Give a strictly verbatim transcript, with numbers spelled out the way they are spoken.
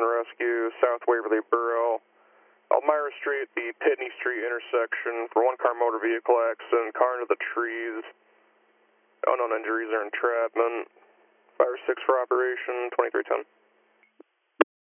and rescue, South Waverly Borough, Elmira Street, the Pitney Street intersection for one car motor vehicle accident, car into the trees, unknown injuries or entrapment, five or six for operation, twenty-three ten.